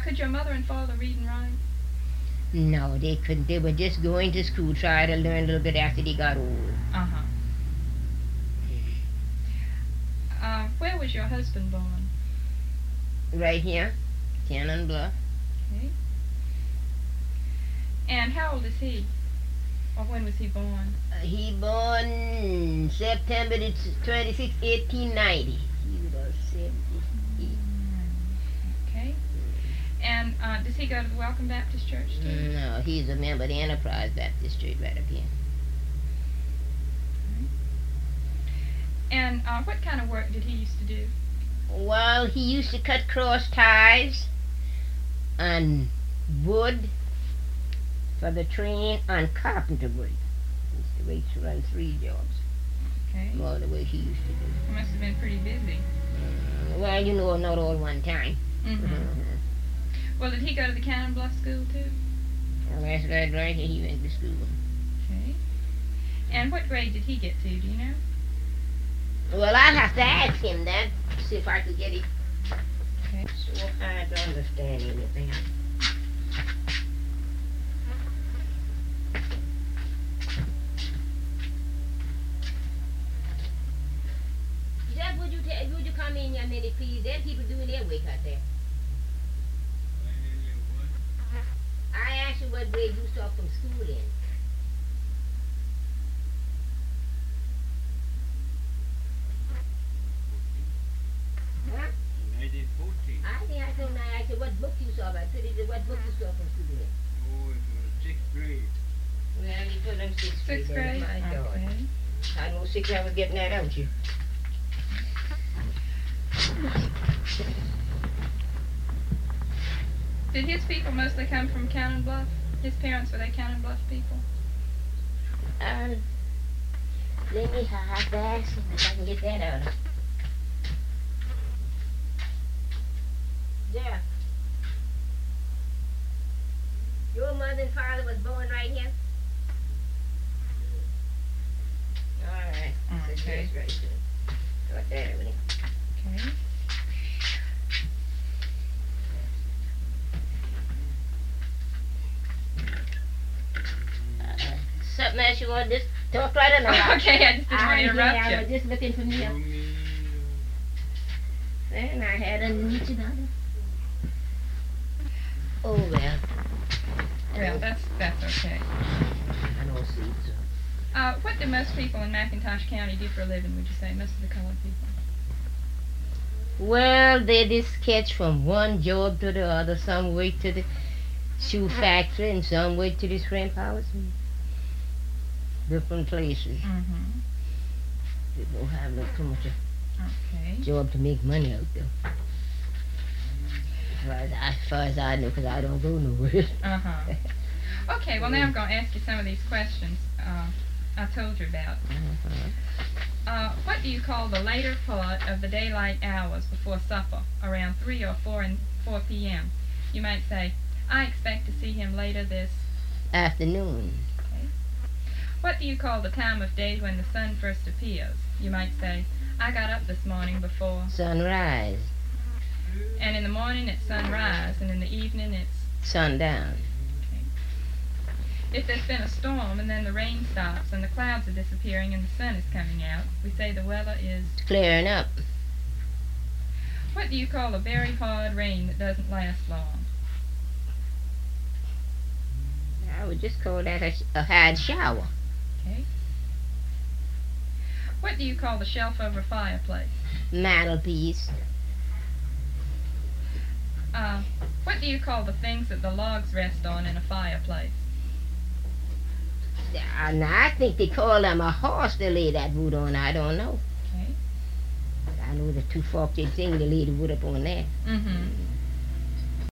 Could your mother and father read and write? No, they couldn't. They were just going to school, try to learn a little bit after they got old. Uh-huh. Where was your husband born? Right here, Cannon Bluff. Okay. And how old is he? Or when was he born? He born September the 26, 1890. He was 78. Okay. And does he go to the Welcome Baptist Church too? No, he's a member of the Enterprise Baptist Church right up here. And what kind of work did he used to do? Well, he used to cut cross ties on wood for the train on carpenter work. He used to run 3 jobs. Okay. More the way he used to do. He must have been pretty busy. Well, you know, not all one time. Mm-hmm. Well, did he go to the Cannon Bluff School too? Well, that's right. He went to school. Okay. And what grade did he get to? Do you know? Well, I'll have to ask him that. See if I could get it. Okay. So hard to understand anything. Jeff, would you come in here a minute, please? There are people doing their work out there. I asked you what grade you saw from school in. Huh? 1914. I think I told I said what book you saw. I said what book you saw from school in. Oh, it was 6th grade. Well, you told them 6th grade. Sixth grade? My God. Okay. I know 6th I was getting that out you. Did his people mostly come from Cannon Bluff? His parents, were they Cannon Bluff people? Let me have to ask him if I can get that out. Yeah. Your mother and father was born right here? All right. Okay. That's right there. Got that everything. Okay. Something else you want to just talk right on about? Okay, I just didn't want to interrupt I you. was just looking for me. And I had underneath you now. Oh well. Well, that's okay. I don't see it, so. What do most people in McIntosh County do for a living, would you say? Most of the colored people? Well, they just catch from one job to the other. Some work to the shoe factory and some work to the shrimp house. And different places. Mm-hmm. People have not too much Okay. a job to make money out there. As far as I know, because I don't go nowhere. Uh-huh. Okay, well now I'm going to ask you some of these questions I told you about. What do you call the later part of the daylight hours before supper, around 3 or 4 p.m.? You might say, I expect to see him later this... Afternoon. Okay. What do you call the time of day when the sun first appears? You might say, I got up this morning before... Sunrise. And in the morning it's sunrise, and in the evening it's... Sundown. If there's been a storm and then the rain stops and the clouds are disappearing and the sun is coming out, we say the weather is... Clearing up. What do you call a very hard rain that doesn't last long? I would just call that a hard shower. Okay. What do you call the shelf over a fireplace? Mantelpiece. What do you call the things that the logs rest on in a fireplace? Now, I think they call them a horse they lay that wood on. I don't know. Okay. I know the two-forked thing they lay the wood up on there. Mm-hmm.